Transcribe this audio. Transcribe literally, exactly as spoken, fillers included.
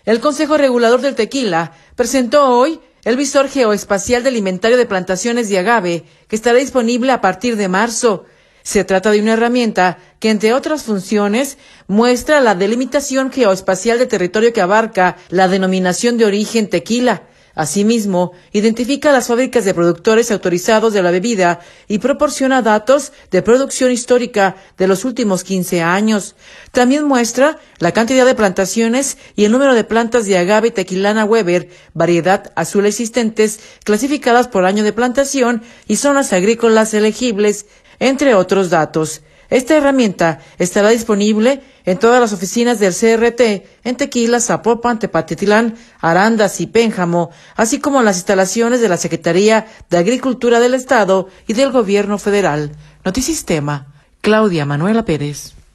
El Consejo Regulador del Tequila presentó hoy el visor geoespacial del inventario de plantaciones de agave, que estará disponible a partir de marzo. Se trata de una herramienta que, entre otras funciones, muestra la delimitación geoespacial de territorio que abarca la denominación de origen tequila. Asimismo, identifica las fábricas de productores autorizados de la bebida y proporciona datos de producción histórica de los últimos quince años. También muestra la cantidad de plantaciones y el número de plantas de agave tequilana Weber, variedad azul existentes, clasificadas por año de plantación y zonas agrícolas elegibles, entre otros datos. Esta herramienta estará disponible en todas las oficinas del C R T en Tequila, Zapopan, Tepatitlán, Arandas y Pénjamo, así como en las instalaciones de la Secretaría de Agricultura del Estado y del Gobierno Federal. Notisistema, Claudia Manuela Pérez.